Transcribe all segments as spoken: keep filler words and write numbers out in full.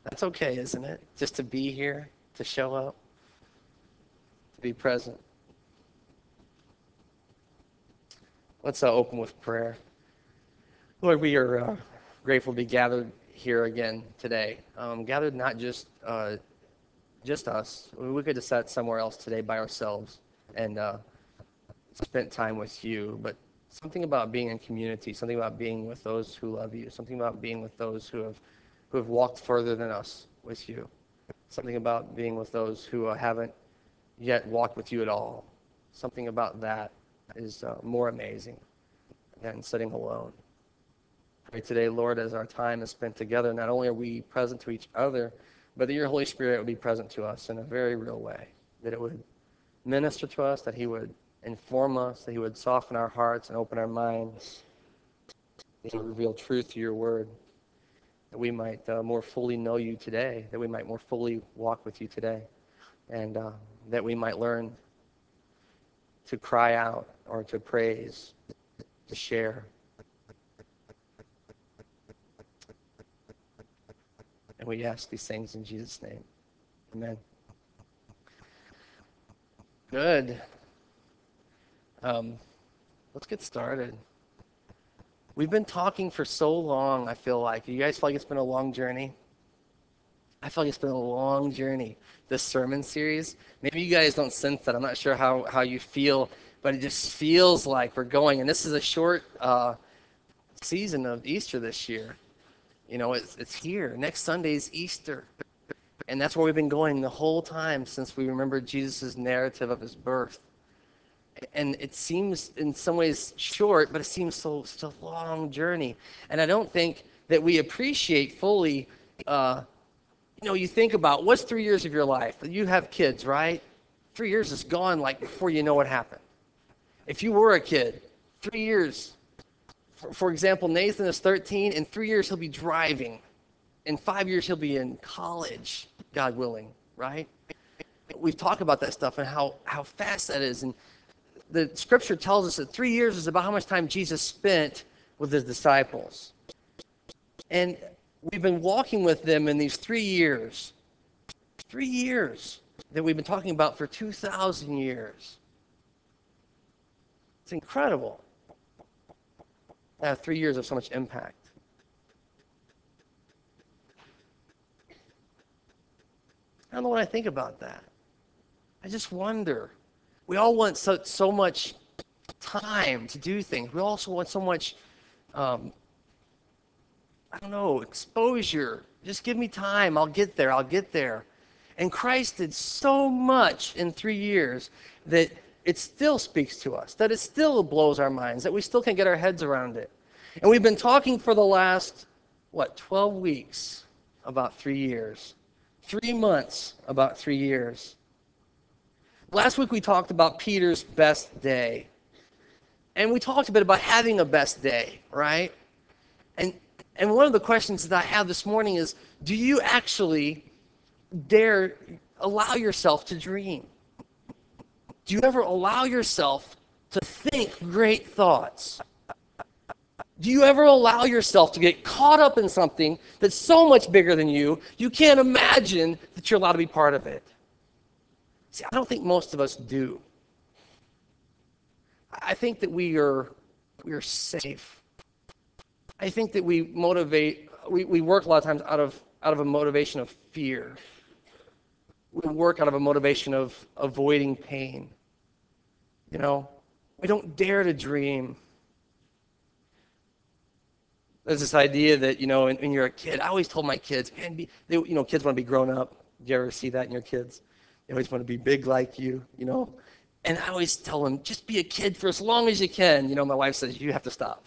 That's okay, isn't it? Just to be here, to show up, to be present. Let's uh, open with prayer. Lord, we are uh, grateful to be gathered here again today. Um, gathered not just uh, just us. We could have sat somewhere else today by ourselves and uh, spent time with you, but something about being in community, something about being with those who love you, something about being with those who have who have walked further than us with you, something about being with those who uh, haven't yet walked with you at all. Something about that is uh, more amazing than sitting alone. Pray today, Lord, as our time is spent together, not only are we present to each other, but that your Holy Spirit would be present to us in a very real way, that it would minister to us, that he would inform us, that he would soften our hearts and open our minds, that he would reveal truth to your word, that we might uh, more fully know you today, that we might more fully walk with you today, and uh, that we might learn to cry out or to praise, to share. And we ask these things in Jesus' name. Amen. Good. Um, let's get started. We've been talking for so long, I feel like. You guys feel like it's been a long journey? I feel like it's been a long journey, this sermon series. Maybe you guys don't sense that. I'm not sure how, how you feel, but it just feels like we're going. And this is a short uh, season of Easter this year. You know, it's, it's here. Next Sunday is Easter. And that's where we've been going the whole time since we remember Jesus' narrative of his birth. And it seems in some ways short, but it seems so such a long journey. And I don't think that we appreciate fully, uh, you know, you think about what's three years of your life? You have kids, right? Three years is gone like before you know what happened. If you were a kid, three years, for, for example, Nathan is thirteen, in three years he'll be driving. In five years he'll be in college, God willing, right? We've talked about that stuff and how, how fast that is. And the scripture tells us that three years is about how much time Jesus spent with his disciples. And we've been walking with them in these three years. Three years that we've been talking about for two thousand years. It's incredible to have three years of so much impact. I don't know what I think about that. I just wonder. We all want so, so much time to do things. We also want so much, um, I don't know, exposure. Just give me time. I'll get there. I'll get there. And Christ did so much in three years that it still speaks to us, that it still blows our minds, that we still can't get our heads around it. And we've been talking for the last, what, twelve weeks about three years. Three months about three years. Last week we talked about Peter's best day. And we talked a bit about having a best day, right? And and one of the questions that I have this morning is, do you actually dare allow yourself to dream? Do you ever allow yourself to think great thoughts? Do you ever allow yourself to get caught up in something that's so much bigger than you, you can't imagine that you're allowed to be part of it? See, I don't think most of us do. I think that we are we are safe. I think that we motivate, we, we work a lot of times out of out of a motivation of fear. We work out of a motivation of avoiding pain. You know, we don't dare to dream. There's this idea that, you know, when, when you're a kid, I always told my kids, man, be, they, you know, kids want to be grown up. Do you ever see that in your kids? They always want to be big like you, you know? And I always tell them, just be a kid for as long as you can. You know, my wife says, you have to stop.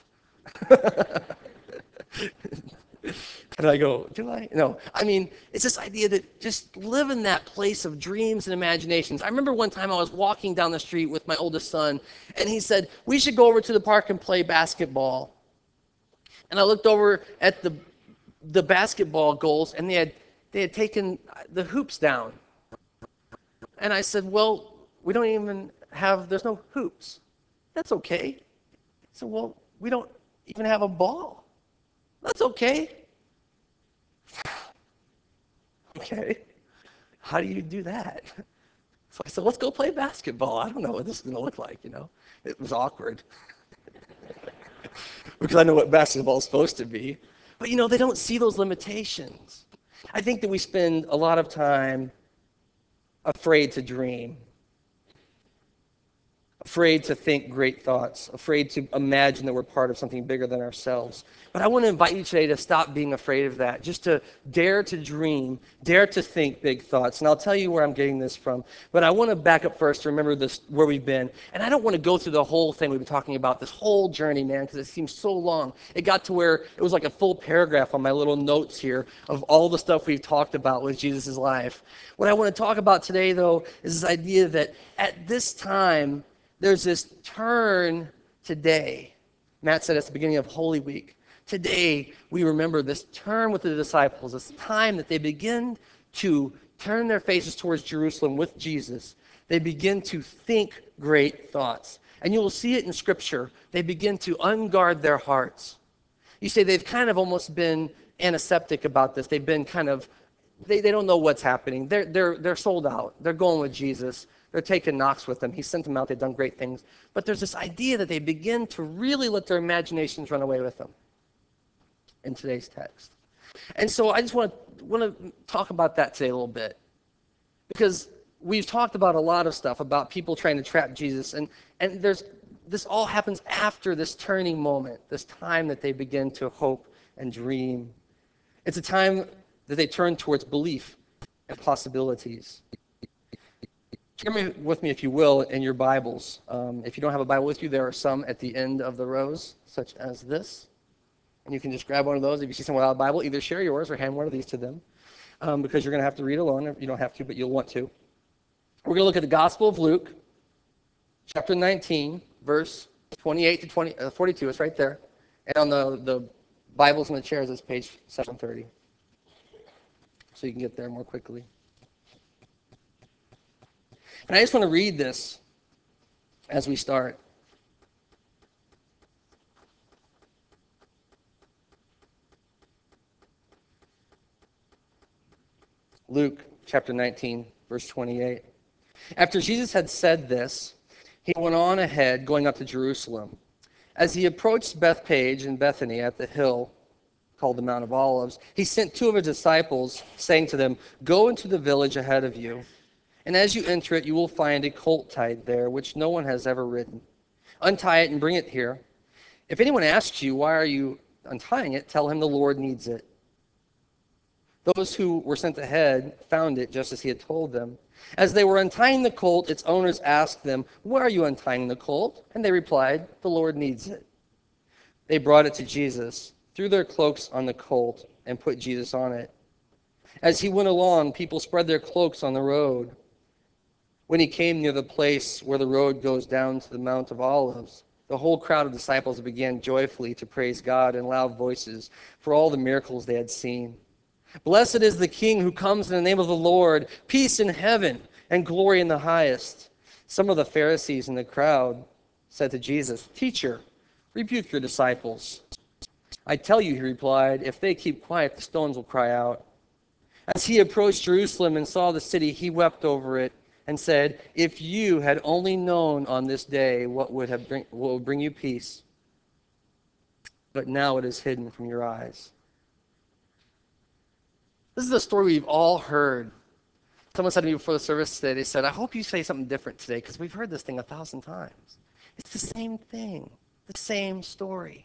And I go, do I? No. I mean, it's this idea that just live in that place of dreams and imaginations. I remember one time I was walking down the street with my oldest son, and he said, we should go over to the park and play basketball. And I looked over at the the basketball goals, and they had they had taken the hoops down. And I said, well, we don't even have, there's no hoops. That's okay. I said, well, we don't even have a ball. That's okay. Okay, how do you do that? So I said, let's go play basketball. I don't know what this is going to look like, you know. It was awkward because I know what basketball is supposed to be. But, you know, they don't see those limitations. I think that we spend a lot of time afraid to dream, afraid to think great thoughts, afraid to imagine that we're part of something bigger than ourselves. But I want to invite you today to stop being afraid of that, just to dare to dream, dare to think big thoughts. And I'll tell you where I'm getting this from. But I want to back up first to remember this, where we've been. And I don't want to go through the whole thing we've been talking about, this whole journey, man, because it seems so long. It got to where it was like a full paragraph on my little notes here of all the stuff we've talked about with Jesus' life. What I want to talk about today, though, is this idea that at this time, there's this turn today. Matt said at the beginning of Holy Week. Today, we remember this turn with the disciples, this time that they begin to turn their faces towards Jerusalem with Jesus. They begin to think great thoughts. And you will see it in Scripture. They begin to unguard their hearts. You say they've kind of almost been antiseptic about this. They've been kind of, they, they don't know what's happening. They're, they're, they're sold out. They're going with Jesus. They're taking Knox with them. He sent them out. They've done great things. But there's this idea that they begin to really let their imaginations run away with them in today's text. And so I just want to, want to talk about that today a little bit. Because we've talked about a lot of stuff about people trying to trap Jesus. And, and there's this all happens after this turning moment, this time that they begin to hope and dream. It's a time that they turn towards belief and possibilities. Turn me with me, if you will, in your Bibles. Um, if you don't have a Bible with you, there are some at the end of the rows, such as this. And you can just grab one of those. If you see someone without a Bible, either share yours or hand one of these to them, um, because you're going to have to read alone. You don't have to, but you'll want to. We're going to look at the Gospel of Luke, chapter nineteen, verse twenty-eight to twenty, uh, forty-two. It's right there. And on the, the Bibles and the chairs, it's page seven thirty. So you can get there more quickly. And I just want to read this as we start. Luke chapter nineteen, verse twenty-eight. After Jesus had said this, he went on ahead, going up to Jerusalem. As he approached Bethphage and Bethany at the hill called the Mount of Olives, he sent two of his disciples, saying to them, "Go into the village ahead of you, and as you enter it, you will find a colt tied there, which no one has ever ridden. Untie it and bring it here. If anyone asks you, 'Why are you untying it?' tell him the Lord needs it." Those who were sent ahead found it just as he had told them. As they were untying the colt, its owners asked them, "Why are you untying the colt?" And they replied, "The Lord needs it." They brought it to Jesus, threw their cloaks on the colt, and put Jesus on it. As he went along, people spread their cloaks on the road. When he came near the place where the road goes down to the Mount of Olives, the whole crowd of disciples began joyfully to praise God in loud voices for all the miracles they had seen. "Blessed is the King who comes in the name of the Lord, peace in heaven and glory in the highest." Some of the Pharisees in the crowd said to Jesus, "Teacher, rebuke your disciples." "I tell you," he replied, "if they keep quiet, the stones will cry out." As he approached Jerusalem and saw the city, he wept over it and said, "If you had only known on this day what would have bring, what would bring you peace, but now it is hidden from your eyes." This is a story we've all heard. Someone said to me before the service today, they said, "I hope you say something different today because we've heard this thing a thousand times." It's the same thing, the same story.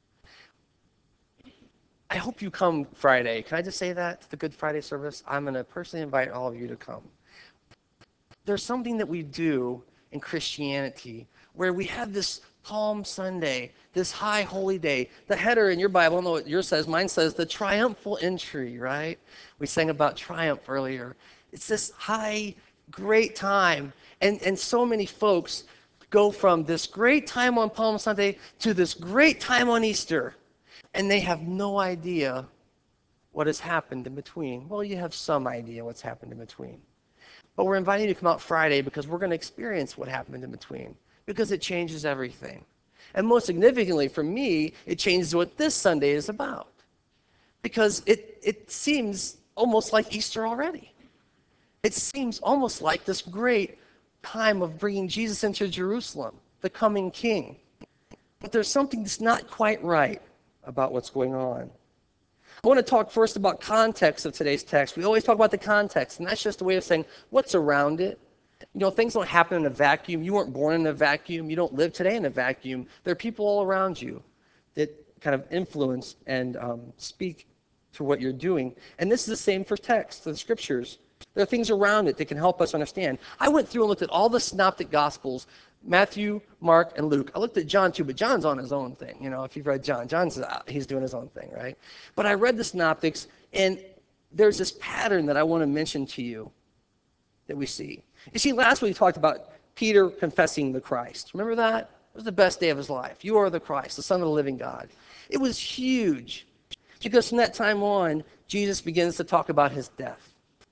I hope you come Friday. Can I just say that to the Good Friday service? I'm going to personally invite all of you to come. There's something that we do in Christianity where we have this Palm Sunday, this high holy day. The header in your Bible, I don't know what yours says, mine says the triumphal entry, right? We sang about triumph earlier. It's this high, great time. And, and so many folks go from this great time on Palm Sunday to this great time on Easter. And they have no idea what has happened in between. Well, you have some idea what's happened in between. But we're inviting you to come out Friday because we're going to experience what happened in between, because it changes everything. And most significantly for me, it changes what this Sunday is about. Because it, it seems almost like Easter already. It seems almost like this great time of bringing Jesus into Jerusalem, the coming king. But there's something that's not quite right about what's going on. I want to talk first about context of today's text. We always talk about the context, and that's just a way of saying what's around it. You know, things don't happen in a vacuum. You weren't born in a vacuum. You don't live today in a vacuum. There are people all around you that kind of influence and um, speak to what you're doing. And this is the same for text, the scriptures. There are things around it that can help us understand. I went through and looked at all the synoptic gospels, Matthew, Mark, and Luke. I looked at John too, but John's on his own thing. You know, if you've read John, John's out. He's doing his own thing, right? But I read the synoptics, and there's this pattern that I want to mention to you that we see. You see, last week we talked about Peter confessing the Christ. Remember that? It was the best day of his life. You are the Christ, the Son of the living God. It was huge because from that time on, Jesus begins to talk about his death.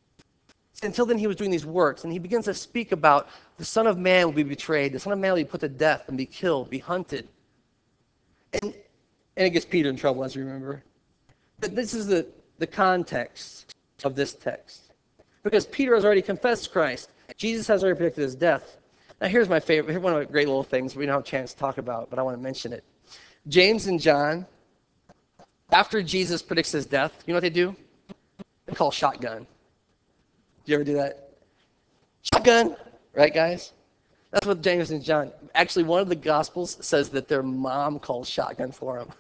Until then, he was doing these works, and he begins to speak about the Son of Man will be betrayed, the Son of Man will be put to death and be killed, be hunted. And, and it gets Peter in trouble, as you remember. But this is the, the context of this text. Because Peter has already confessed Christ. Jesus has already predicted his death. Now here's my favorite, here's one of the great little things we don't have a chance to talk about, but I want to mention it. James and John, after Jesus predicts his death, you know what they do? They call shotgun. Do you ever do that? Shotgun, right, guys? That's what James and John. Actually, one of the Gospels says that their mom calls shotgun for them.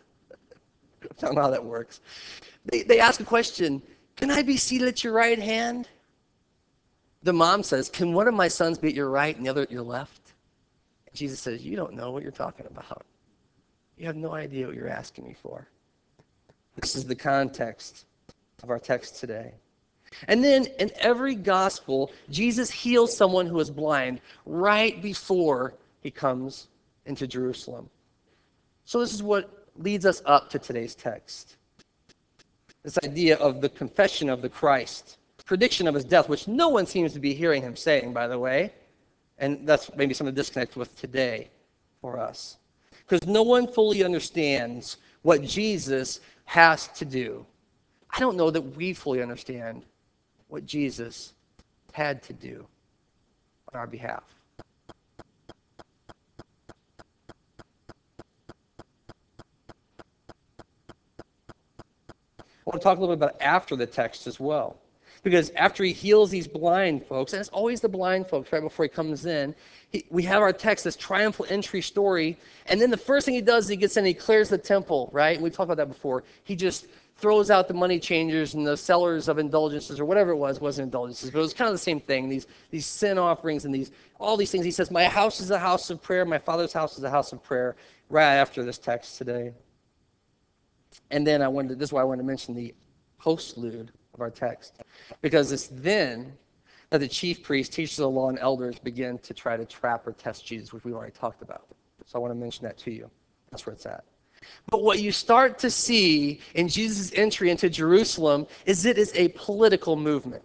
I don't know how that works. They, they ask a question, can I be seated at your right hand? The mom says, can one of my sons be at your right and the other at your left? And Jesus says, you don't know what you're talking about. You have no idea what you're asking me for. This is the context of our text today. And then in every gospel, Jesus heals someone who is blind right before he comes into Jerusalem. So this is what leads us up to today's text. This idea of the confession of the Christ, prediction of his death, which no one seems to be hearing him saying, by the way. And that's maybe some of the disconnect with today for us. Because no one fully understands what Jesus has to do. I don't know that we fully understand what Jesus had to do on our behalf. I want to talk a little bit about after the text as well. Because after he heals these blind folks, and it's always the blind folks right before he comes in, he, we have our text, this triumphal entry story, and then the first thing he does is he gets in and he clears the temple, right? And we've talked about that before. He just throws out the money changers and the sellers of indulgences, or whatever it was, wasn't indulgences, but it was kind of the same thing, these, these sin offerings and these all these things. He says, my house is a house of prayer, my Father's house is a house of prayer, right after this text today. And then I wanted to, this is why I wanted to mention the postlude of our text, because it's then that the chief priests, teachers of the law, and elders begin to try to trap or test Jesus, which we already talked about. So I want to mention that to you. That's where it's at. But what you start to see in Jesus' entry into Jerusalem is it is a political movement.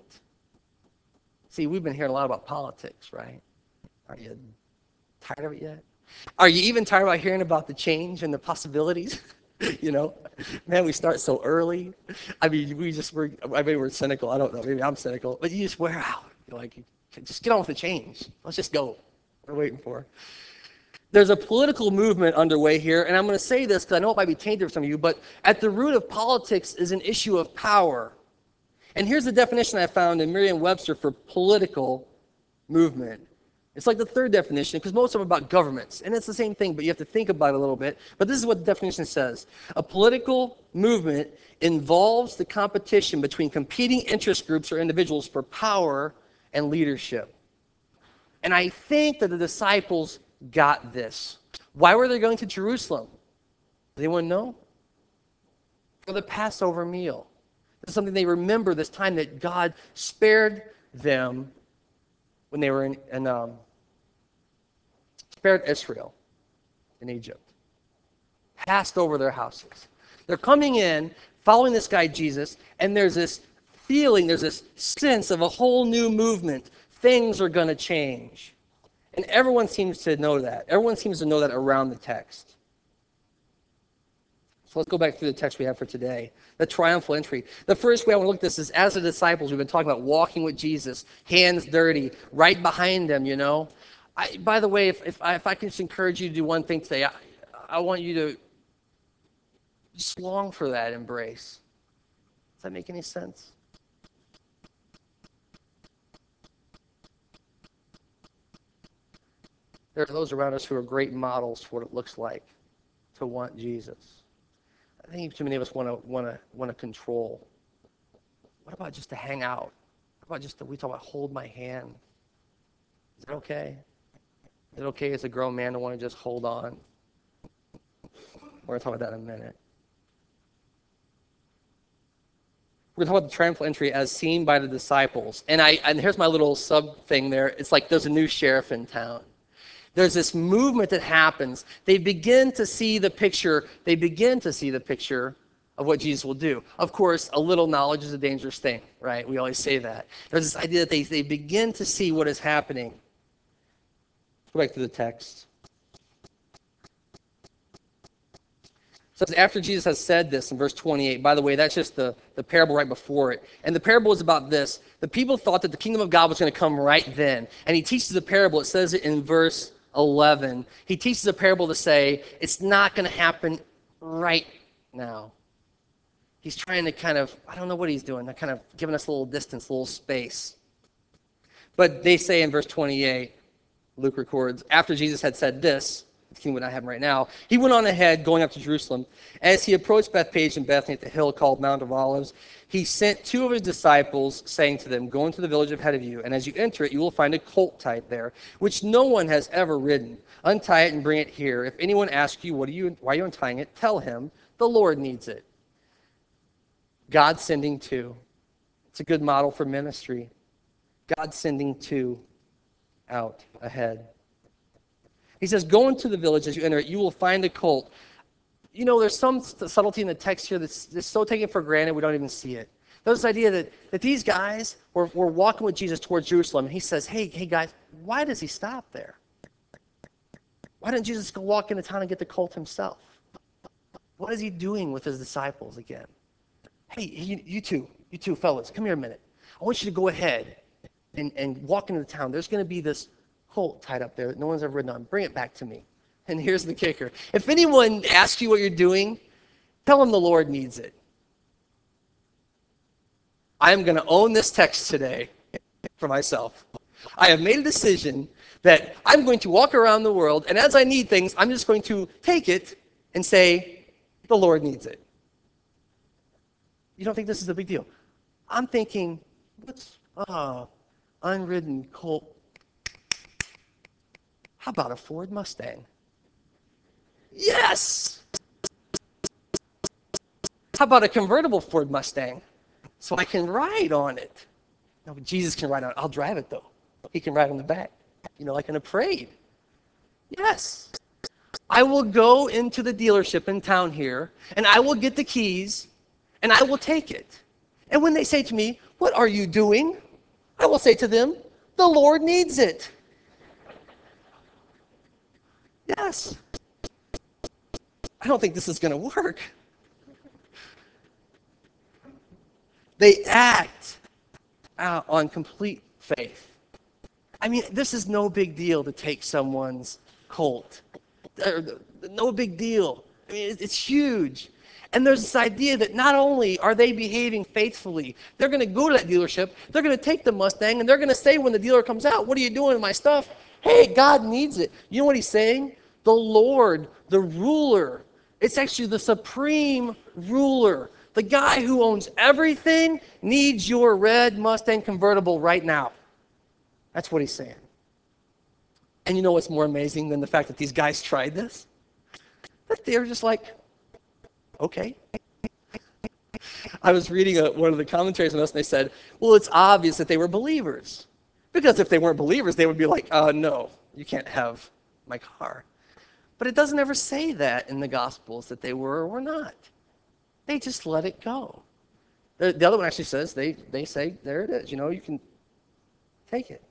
See, we've been hearing a lot about politics, right? Are you tired of it yet? Are you even tired about hearing about the change and the possibilities? You know, man, we start so early. I mean, we just, we're, I mean, we're cynical. I don't know. Maybe I'm cynical. But you just wear out. You're like, just get on with the change. Let's just go. What are we waiting for? There's a political movement underway here, and I'm going to say this because I know it might be tainted for some of you, but at the root of politics is an issue of power. And here's the definition I found in Merriam-Webster for political movement. It's like the third definition, because most of them are about governments. And it's the same thing, but you have to think about it a little bit. But this is what the definition says. A political movement involves the competition between competing interest groups or individuals for power and leadership. And I think that the disciples got this. Why were they going to Jerusalem? Does anyone know? For the Passover meal. This is something they remember, this time that God spared them when they were in, in um, spared Israel in Egypt. Passed over their houses. They're coming in, following this guy Jesus, and there's this feeling, there's this sense of a whole new movement. Things are going to change. And everyone seems to know that. Everyone seems to know that around the text. So let's go back through the text we have for today. The triumphal entry. The first way I want to look at this is as the disciples, we've been talking about walking with Jesus, hands dirty, right behind him, you know. I, by the way, if, if, I, if I can just encourage you to do one thing today, I, I want you to just long for that embrace. Does that make any sense? There are those around us who are great models for what it looks like to want Jesus. I think too many of us want to want to want to control. What about just to hang out? What about just to, we talk about hold my hand? Is that okay? Is it okay as a grown man to want to just hold on? We're going to talk about that in a minute. We're going to talk about the triumphal entry as seen by the disciples. And I and here's my little sub thing there. It's like there's a new sheriff in town. There's this movement that happens. They begin to see the picture. They begin to see the picture of what Jesus will do. Of course, a little knowledge is a dangerous thing, right? We always say that. There's this idea that they, they begin to see what is happening. Go back to the text. So after Jesus has said this in verse twenty-eight, by the way, that's just the, the parable right before it. And the parable is about this. The people thought that the kingdom of God was going to come right then. And he teaches a parable. It says it in verse eleven. He teaches a parable to say it's not going to happen right now. He's trying to kind of, I don't know what he's doing. They're kind of giving us a little distance, a little space. But they say in verse twenty-eight, Luke records, after Jesus had said this, the kingdom would not happen right now, he went on ahead, going up to Jerusalem. As he approached Bethphage and Bethany at the hill called Mount of Olives, he sent two of his disciples, saying to them, go into the village ahead of you, and as you enter it, you will find a colt tied there, which no one has ever ridden. Untie it and bring it here. If anyone asks you, what are you, why are you untying it? Tell him, the Lord needs it. God sending two. It's a good model for ministry. God sending two out ahead. He says, go into the village as you enter it. You will find a colt. You know, there's some subtlety in the text here that's, that's so taken for granted we don't even see it. There's this idea that, that these guys were, were walking with Jesus towards Jerusalem, and he says, hey, hey guys, why does he stop there? Why didn't Jesus go walk into town and get the colt himself? What is he doing with his disciples again? Hey, you, you two, you two fellas, come here a minute. I want you to go ahead and, and walk into the town. There's going to be this colt tied up there that no one's ever ridden on. Bring it back to me. And here's the kicker. If anyone asks you what you're doing, tell them the Lord needs it. I am going to own this text today for myself. I have made a decision that I'm going to walk around the world, and as I need things, I'm just going to take it and say, the Lord needs it. You don't think this is a big deal? I'm thinking, what's uh, unridden colt? How about a Ford Mustang? Yes! How about a convertible Ford Mustang? So I can ride on it. No, Jesus can ride on it. I'll drive it, though. He can ride on the back, you know, like in a parade. Yes. I will go into the dealership in town here, and I will get the keys, and I will take it. And when they say to me, what are you doing? I will say to them, the Lord needs it. Yes. I don't think this is going to work. They act out on complete faith. I mean, this is no big deal to take someone's colt. No big deal. I mean, it's huge. And there's this idea that not only are they behaving faithfully, they're going to go to that dealership, they're going to take the Mustang, and they're going to say when the dealer comes out, what are you doing with my stuff? Hey, God needs it. You know what he's saying? The Lord, the ruler. It's actually the supreme ruler. The guy who owns everything needs your red Mustang convertible right now. That's what he's saying. And you know what's more amazing than the fact that these guys tried this? That they're just like, okay. I was reading a, one of the commentaries on this, and they said, well, it's obvious that they were believers. Because if they weren't believers, they would be like, uh, no, you can't have my car. But it doesn't ever say that in the Gospels, that they were or were not. They just let it go. The, the other one actually says, they, they say, there it is, you know, you can take it.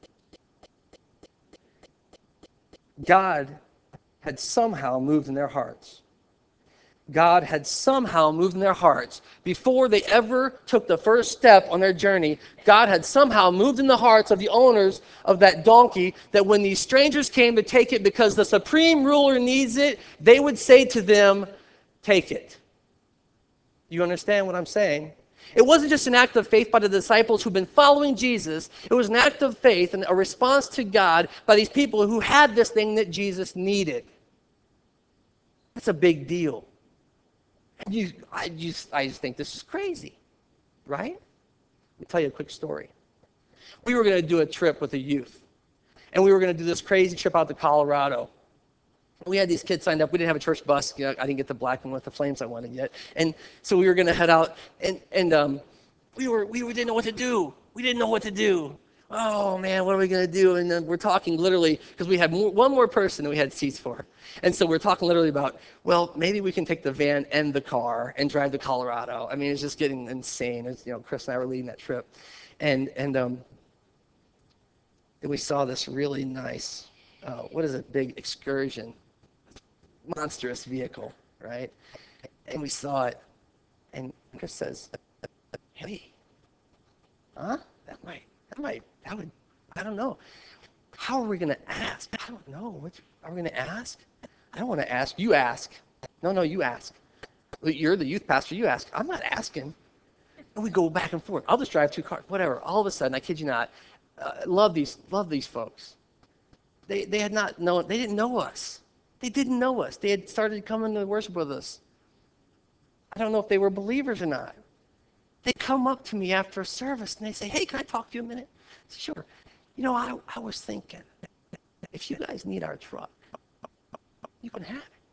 God had somehow moved in their hearts. God had somehow moved in their hearts. Before they ever took the first step on their journey, God had somehow moved in the hearts of the owners of that donkey that when these strangers came to take it because the supreme ruler needs it, they would say to them, take it. You understand what I'm saying? It wasn't just an act of faith by the disciples who've been following Jesus. It was an act of faith and a response to God by these people who had this thing that Jesus needed. That's a big deal. You, I, just, I just think this is crazy, right? Let me tell you a quick story. We were going to do a trip with the youth, and we were going to do this crazy trip out to Colorado. We had these kids signed up. We didn't have a church bus. You know, I didn't get the black one with the flames I wanted yet. And so we were going to head out, and, and um, we, were, we didn't know what to do. We didn't know what to do. Oh, man, what are we going to do? And then we're talking literally, because we had more, one more person that we had seats for. And so we're talking literally about, well, maybe we can take the van and the car and drive to Colorado. I mean, it's just getting insane. It's, you know, Chris and I were leading that trip. And, and um, we saw this really nice, uh, what is it, big excursion, monstrous vehicle, right? And we saw it. And Chris says, hey, huh? That might, that might, that would, I don't know. How are we going to ask? I don't know. What, are we going to ask? I don't want to ask. You ask. No, no, you ask. You're the youth pastor. You ask. I'm not asking. And we go back and forth. I'll just drive two cars. Whatever. All of a sudden, I kid you not, uh, love these, love these folks. They, they had not known. They didn't know us. They didn't know us. They had started coming to worship with us. I don't know if they were believers or not. They come up to me after a service and they say, hey, can I talk to you a minute? I say, sure. You know, I, I was thinking, if you guys need our truck, you can have it.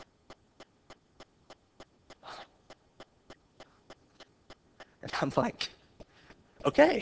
And I'm like, okay.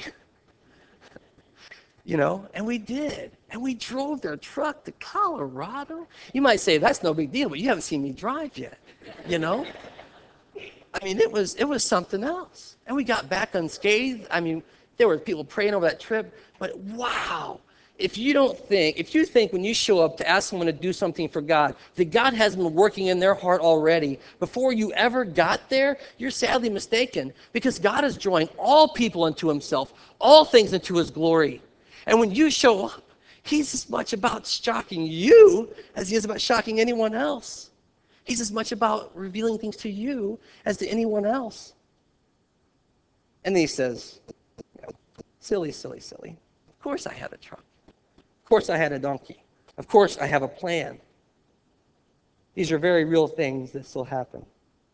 You know, and we did. And we drove their truck to Colorado. You might say, that's no big deal, but you haven't seen me drive yet, you know? I mean, it was it was something else. And we got back unscathed. I mean, there were people praying over that trip, but wow. If you don't think, if you think when you show up to ask someone to do something for God, that God has been working in their heart already, before you ever got there, you're sadly mistaken, because God is drawing all people into himself, all things into his glory. And when you show up, he's as much about shocking you as he is about shocking anyone else. He's as much about revealing things to you as to anyone else. And then he says, silly, silly, silly. Of course I had a truck. Of course I had a donkey. Of course I have a plan. These are very real things that still happen.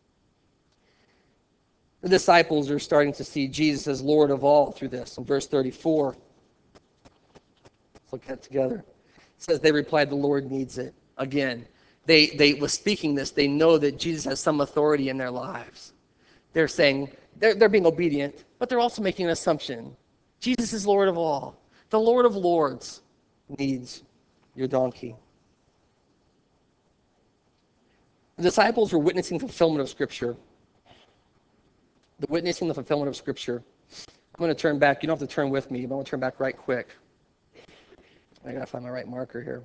The disciples are starting to see Jesus as Lord of all through this. In verse thirty-four, let's look at it together. It says, they replied, the Lord needs it. Again, they, they was speaking this. They know that Jesus has some authority in their lives. They're saying, they're, they're being obedient, but they're also making an assumption. Jesus is Lord of all. The Lord of Lords needs your donkey. The disciples were witnessing the fulfillment of Scripture. The witnessing the fulfillment of Scripture. I'm going to turn back. You don't have to turn with me, but I'm going to turn back right quick. I got to find my right marker here.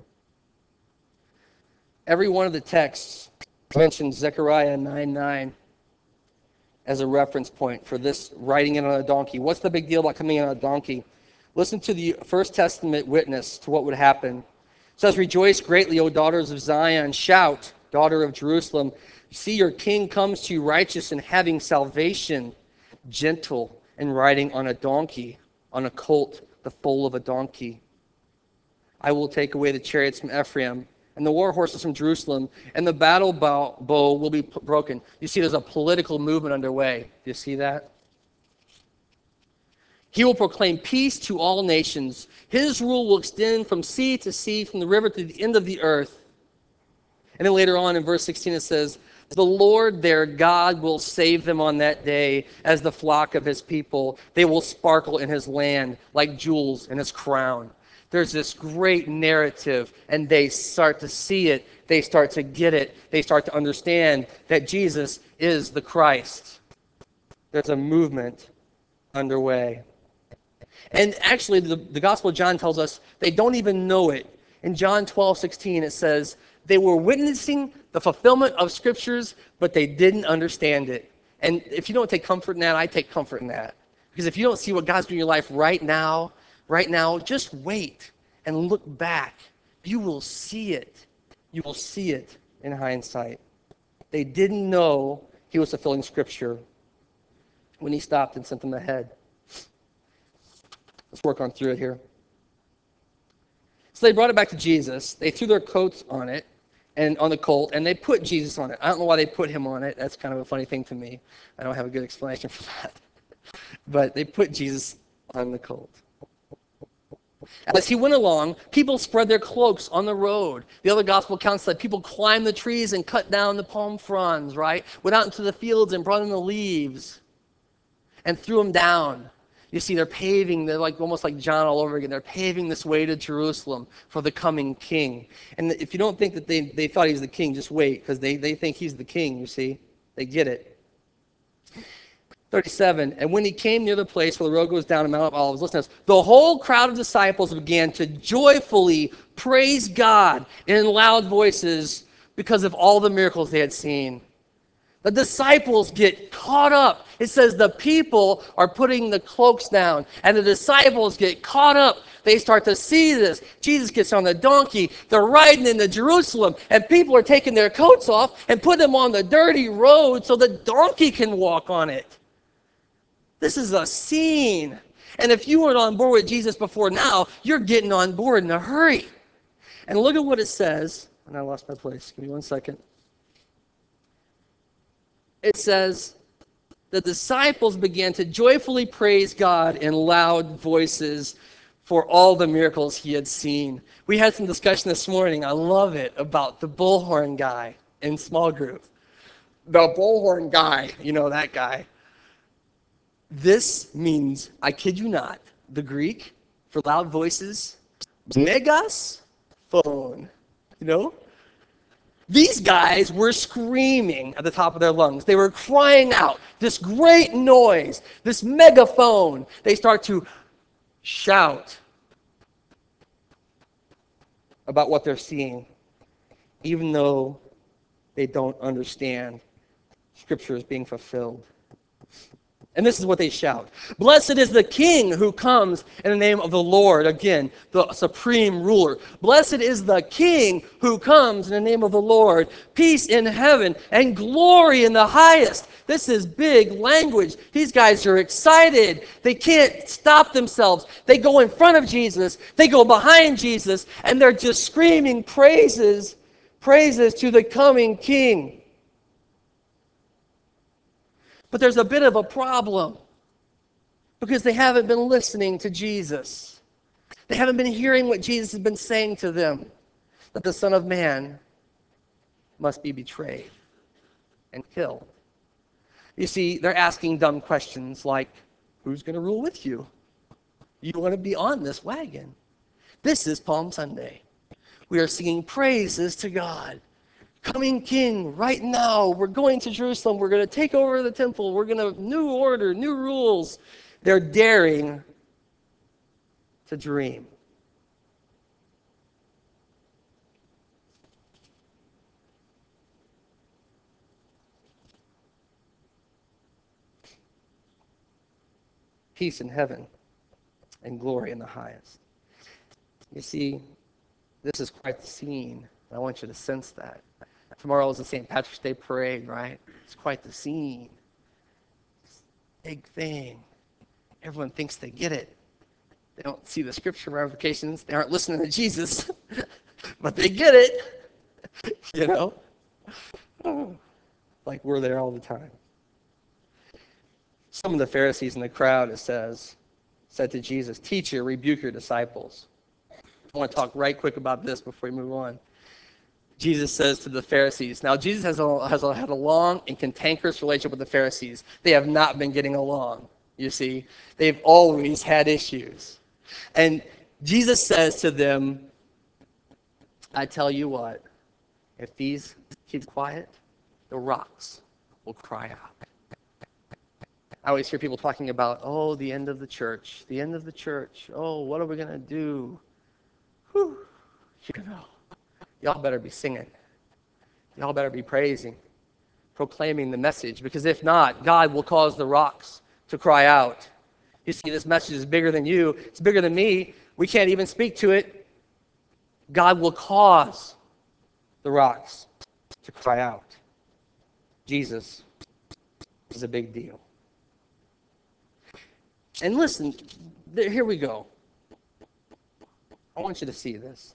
Every one of the texts mentions Zechariah nine nine as a reference point for this riding in on a donkey. What's the big deal about coming in on a donkey? Listen to the First Testament witness to what would happen. It says, rejoice greatly, O daughters of Zion. Shout, daughter of Jerusalem. See, your king comes to you righteous and having salvation, gentle and riding on a donkey, on a colt, the foal of a donkey. I will take away the chariots from Ephraim and the war horses from Jerusalem, and the battle bow, bow will be p- broken. You see, there's a political movement underway. Do you see that? He will proclaim peace to all nations. His rule will extend from sea to sea, from the river to the end of the earth. And then later on in verse sixteen it says, the Lord their God will save them on that day as the flock of his people. They will sparkle in his land like jewels in his crown. There's this great narrative, and they start to see it. They start to get it. They start to understand that Jesus is the Christ. There's a movement underway. And actually, the, the Gospel of John tells us they don't even know it. In John twelve sixteen, it says They were witnessing the fulfillment of scriptures, but they didn't understand it. And if you don't take comfort in that, I take comfort in that. Because if you don't see what God's doing in your life right now, right now, just wait and look back. You will see it. You will see it in hindsight. They didn't know he was fulfilling scripture when he stopped and sent them ahead. Let's work on through it here. So they brought it back to Jesus. They threw their coats on it and on the colt, and they put Jesus on it. I don't know why they put him on it. That's kind of a funny thing to me. I don't have a good explanation for that. But they put Jesus on the colt. As he went along, people spread their cloaks on the road. The other gospel accounts that people climbed the trees and cut down the palm fronds, right? Went out into the fields and brought in the leaves and threw them down. You see, they're paving, they're like almost like John all over again. They're paving this way to Jerusalem for the coming king. And if you don't think that they, they thought he was the king, just wait, because they, they think he's the king, you see. They get it. thirty-seven, and when he came near the place where the road goes down to Mount of Olives, listen to this, the whole crowd of disciples began to joyfully praise God in loud voices because of all the miracles they had seen. The disciples get caught up. It says the people are putting the cloaks down, and the disciples get caught up. They start to see this. Jesus gets on the donkey. They're riding into Jerusalem, and people are taking their coats off and putting them on the dirty road so the donkey can walk on it. This is a scene. And if you weren't on board with Jesus before now, you're getting on board in a hurry. And look at what it says. And I lost my place. Give me one second. It says, the disciples began to joyfully praise God in loud voices for all the miracles he had seen. We had some discussion this morning, I love it, about the bullhorn guy in small group. The bullhorn guy, you know that guy. This means, I kid you not, the Greek for loud voices, megas phone, you know? These guys were screaming at the top of their lungs. They were crying out this great noise, this megaphone. They start to shout about what they're seeing, even though they don't understand Scripture is being fulfilled. And this is what they shout. Blessed is the King who comes in the name of the Lord. Again, the supreme ruler. Blessed is the King who comes in the name of the Lord. Peace in heaven and glory in the highest. This is big language. These guys are excited. They can't stop themselves. They go in front of Jesus. They go behind Jesus. And they're just screaming praises, praises to the coming King. But there's a bit of a problem because they haven't been listening to Jesus. They haven't been hearing what Jesus has been saying to them, that the Son of Man must be betrayed and killed. You see, they're asking dumb questions like, who's going to rule with you? You want to be on this wagon. This is Palm Sunday. We are singing praises to God. Coming King right now. We're going to Jerusalem. We're going to take over the temple. We're going to new order, new rules. They're daring to dream. Peace in heaven and glory in the highest. You see, this is quite the scene. I want you to sense that. Tomorrow is the Saint Patrick's Day parade, right? It's quite the scene. Big thing. Everyone thinks they get it. They don't see the scripture ramifications. They aren't listening to Jesus, but they get it. You know? Like we're there all the time. Some of the Pharisees in the crowd, it says, said to Jesus, "Teacher, rebuke your disciples." I want to talk right quick about this before we move on. Jesus says to the Pharisees. Now, Jesus has, a, has a, had a long and cantankerous relationship with the Pharisees. They have not been getting along, you see. They've always had issues. And Jesus says to them, I tell you what, if these keep quiet, the rocks will cry out. I always hear people talking about, oh, the end of the church, the end of the church. Oh, what are we going to do? Whew. You know. Y'all better be singing, y'all better be praising, proclaiming the message, because if not, God will cause the rocks to cry out. You see, this message is bigger than you. It's bigger than me. We can't even speak to it. God will cause the rocks to cry out. Jesus is a big deal. And listen, there, here we go. I want you to see this.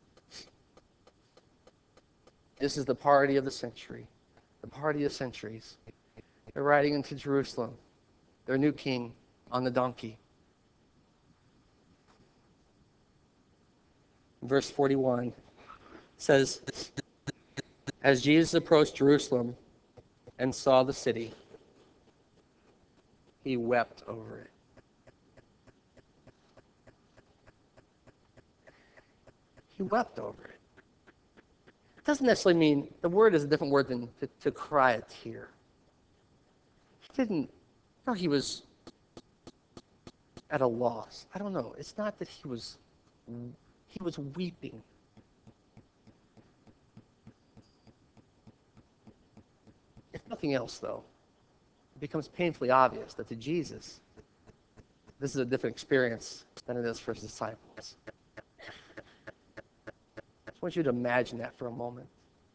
This is the party of the century, the party of centuries. They're riding into Jerusalem, their new king on the donkey. Verse forty-one says, as Jesus approached Jerusalem and saw the city, he wept over it. He wept over it. It doesn't necessarily mean, the word is a different word than to, to cry a tear. He didn't, no, he was at a loss. I don't know. It's not that he was, he was weeping. If nothing else, though, it becomes painfully obvious that to Jesus, this is a different experience than it is for his disciples. I just want you to imagine that for a moment.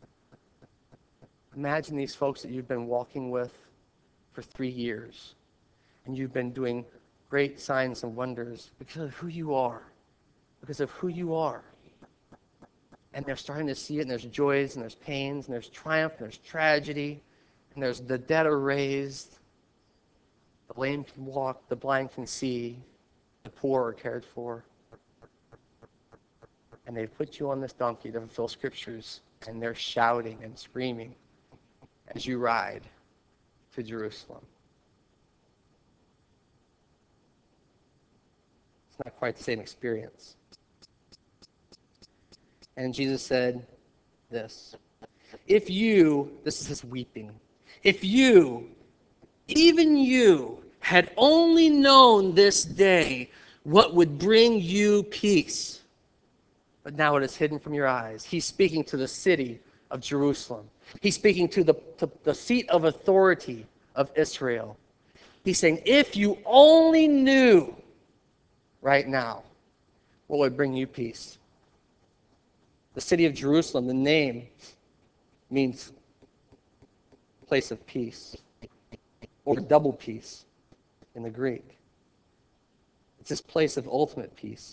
Imagine these folks that you've been walking with for three years, and you've been doing great signs and wonders because of who you are, because of who you are. And they're starting to see it, and there's joys, and there's pains, and there's triumph, and there's tragedy, and there's the dead are raised, the lame can walk, the blind can see, the poor are cared for. And they put you on this donkey to fulfill scriptures, and they're shouting and screaming as you ride to Jerusalem. It's not quite the same experience. And Jesus said this, if you, this is his weeping, if you, even you, had only known this day what would bring you peace, but now it is hidden from your eyes. He's speaking to the city of Jerusalem. He's speaking to the, to the seat of authority of Israel. He's saying, if you only knew right now what would bring you peace. The city of Jerusalem, the name means place of peace, or double peace in the Greek. It's this place of ultimate peace.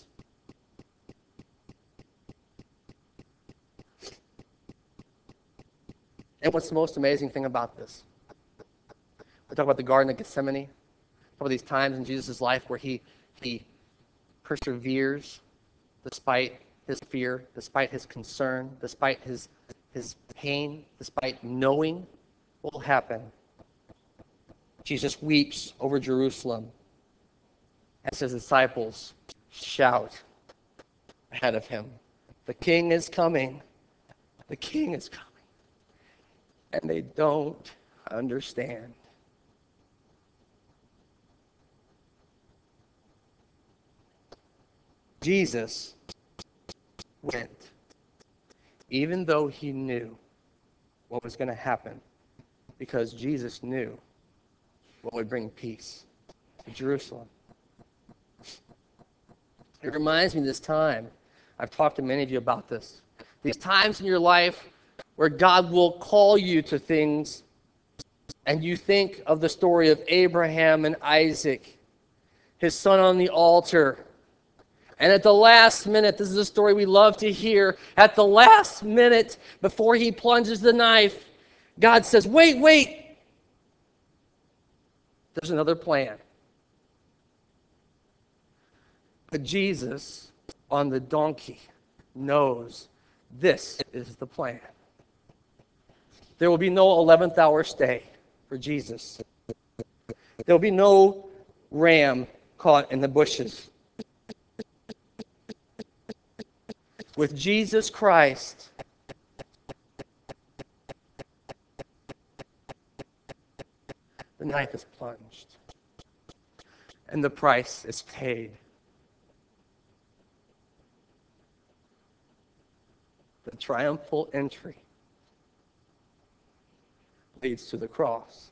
And what's the most amazing thing about this? We talk about the Garden of Gethsemane, talk about these times in Jesus' life where he, he perseveres despite his fear, despite his concern, despite his, his pain, despite knowing what will happen. Jesus weeps over Jerusalem as his disciples shout ahead of him, the King is coming, the King is coming. And they don't understand. Jesus went, even though he knew what was going to happen, because Jesus knew what would bring peace to Jerusalem. It reminds me of this time. I've talked to many of you about this. These times in your life where God will call you to things, and you think of the story of Abraham and Isaac, his son on the altar. And at the last minute, this is a story we love to hear, at the last minute, before he plunges the knife, God says, wait, wait. There's another plan. But Jesus, on the donkey, knows this is the plan. There will be no eleventh hour stay for Jesus. There will be no ram caught in the bushes. With Jesus Christ, the knife is plunged, and the price is paid. The triumphal entry leads to the cross.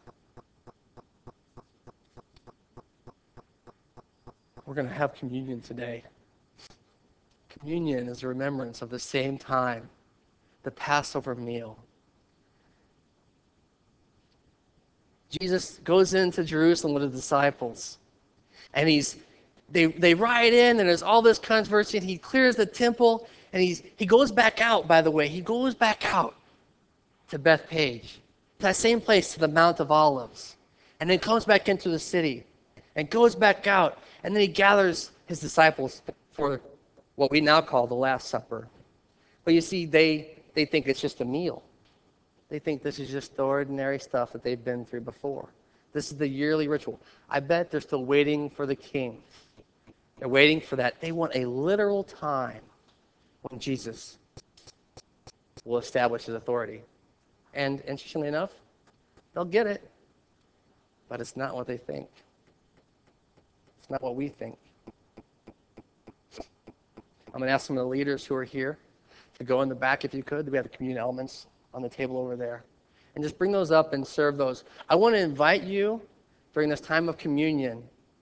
We're going to have communion today. Communion is a remembrance of the same time, the Passover meal. Jesus goes into Jerusalem with the disciples, and he's they they ride in, and there's all this controversy, and he clears the temple, and he's he goes back out, by the way. He goes back out to Bethpage, to that same place, to the Mount of Olives, and then comes back into the city, and goes back out, and then he gathers his disciples for what we now call the Last Supper. But you see, they they think it's just a meal. They think this is just the ordinary stuff that they've been through before. This is the yearly ritual. I bet they're still waiting for the king. They're waiting for that. They want a literal time when Jesus will establish his authority. And interestingly enough, they'll get it. But it's not what they think. It's not what we think. I'm going to ask some of the leaders who are here to go in the back if you could. We have the communion elements on the table over there. And just bring those up and serve those. I want to invite you during this time of communion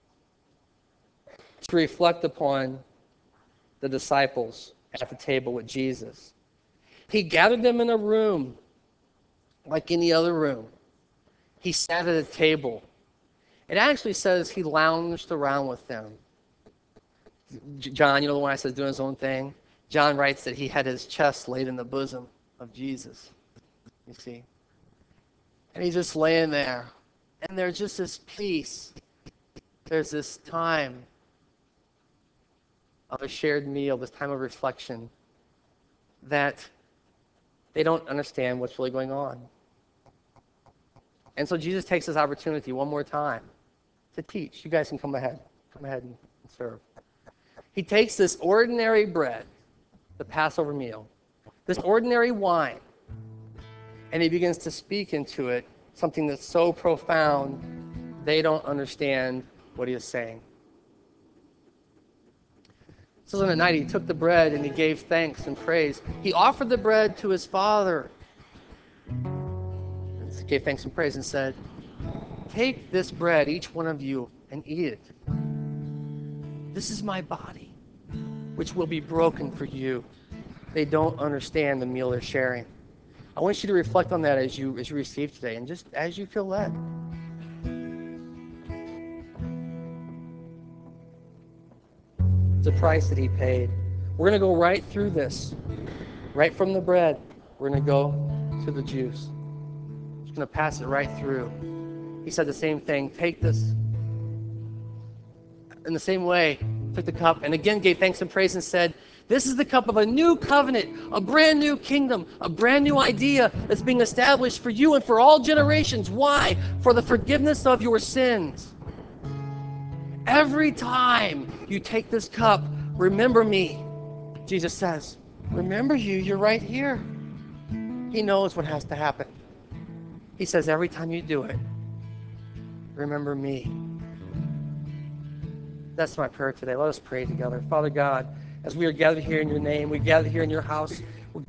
to reflect upon the disciples at the table with Jesus. He gathered them in a room like any other room. He sat at a table. It actually says he lounged around with them. John, you know the one I said doing his own thing? John writes that he had his chest laid in the bosom of Jesus. You see? And he's just laying there. And there's just this peace. There's this time of a shared meal, this time of reflection, that they don't understand what's really going on. And so Jesus takes this opportunity one more time to teach. You guys can come ahead. Come ahead and serve. He takes this ordinary bread, the Passover meal, this ordinary wine, and he begins to speak into it something that's so profound, they don't understand what he is saying. It says on the night he took the bread and he gave thanks and praise. He offered the bread to his Father. He gave thanks and praise and said, "Take this bread, each one of you, and eat it. This is my body, which will be broken for you." They don't understand the meal they're sharing. I want you to reflect on that as you as you receive today, and just as you feel led. It's a price that he paid. We're going to go right through this, right from the bread. We're going to go to the juice. Just going to pass it right through. He said the same thing. Take this. In the same way, took the cup and again gave thanks and praise and said, "This is the cup of a new covenant, a brand new kingdom, a brand new idea that's being established for you and for all generations." Why? For the forgiveness of your sins. Every time you take this cup, remember me. Jesus says, remember you, you're right here. He knows what has to happen. He says, every time you do it, remember me. That's my prayer today. Let us pray together. Father God, as we are gathered here in your name, we gather here in your house,